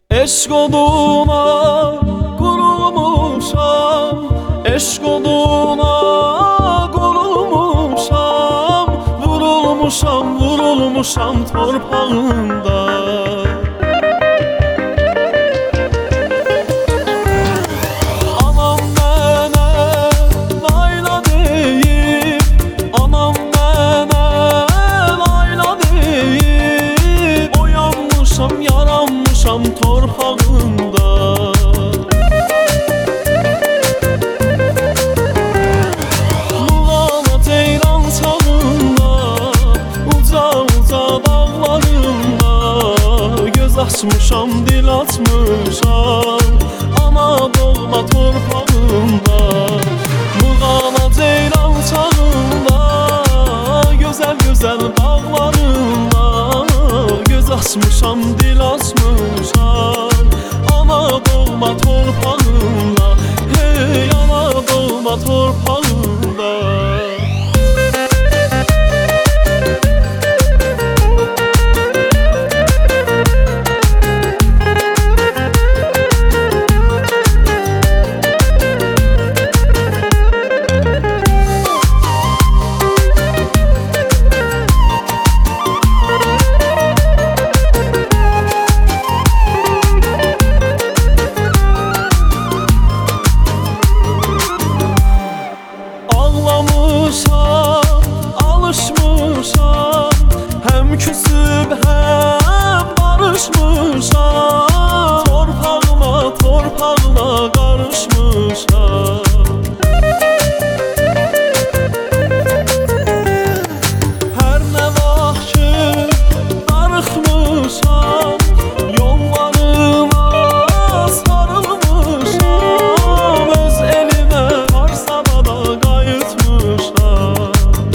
Eşq oduna qurulmuşam, eşq oduna qurulmuşam, vurulmuşam, vurulmuşam torpağında. Anam mənə layla deyib, anam mənə layla deyib, oyanmışam, yaranmışam torpağında. Muğana ceylan çağında, uca uca dağlarında, göz açmışam, dil açmışam, ana doğma torpağında. Muğana ceylan çağında, gözəl gözəl dağlarında, göz açmışam, dil açmışam, ana doğma torpağında. Hey, ana doğma torpağında. Ağlamışam, alışmışam, hem küsüb hem barışmışam, torpağıma, torpağına qarışmışam. Hər nə vaxt ki darıxmışam, yollarıma sarılmışam, öz elimə Farsada da qayıtmışam.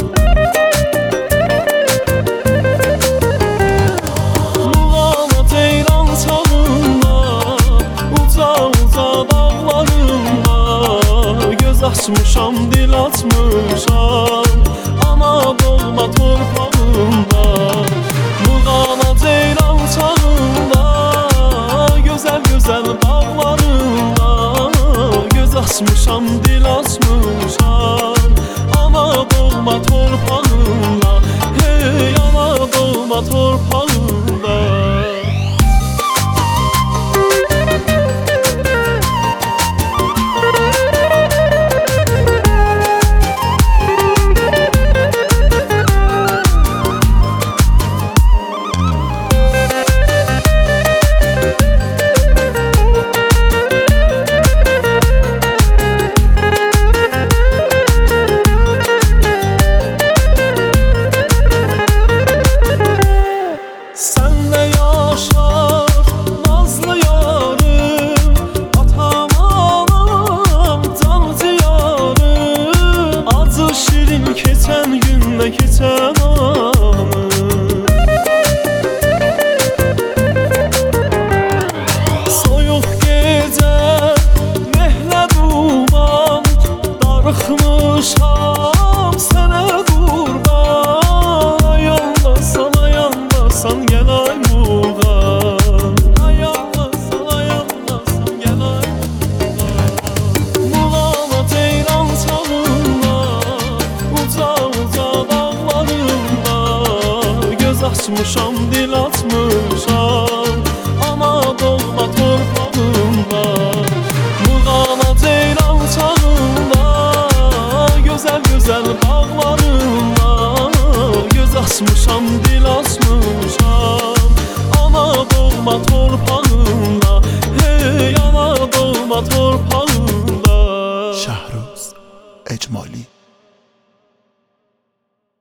Muğana ceylan çağında, uca uca dağlarında, göz açmışam, dil açmışam, ana doğma torpağında. Muğana ceylan çağında, gözəl gözəl dağlarında, göz açmışam, dil açmışam, ana doğma torpağında. Hey, ana doğma torpağında. Senle yaşar nazlı yarım, atam anam can diyarım, acı şirin keçen günle keçen anım. Soyuq gecə mehlə duman, darıxmışam sənə qurban. Ayağlasan, ayağlasan gel ay Muğan, ayağlasan, ayağlasan gel ay Muğan. Muğana ceylan çağında, uca uca dağlarında, göz açmışam, dil açmışam, ana doğma torpağında. Muğana ceylan çağında, gözəl gözəl dağlarında, göz açmışam, dil açmışam,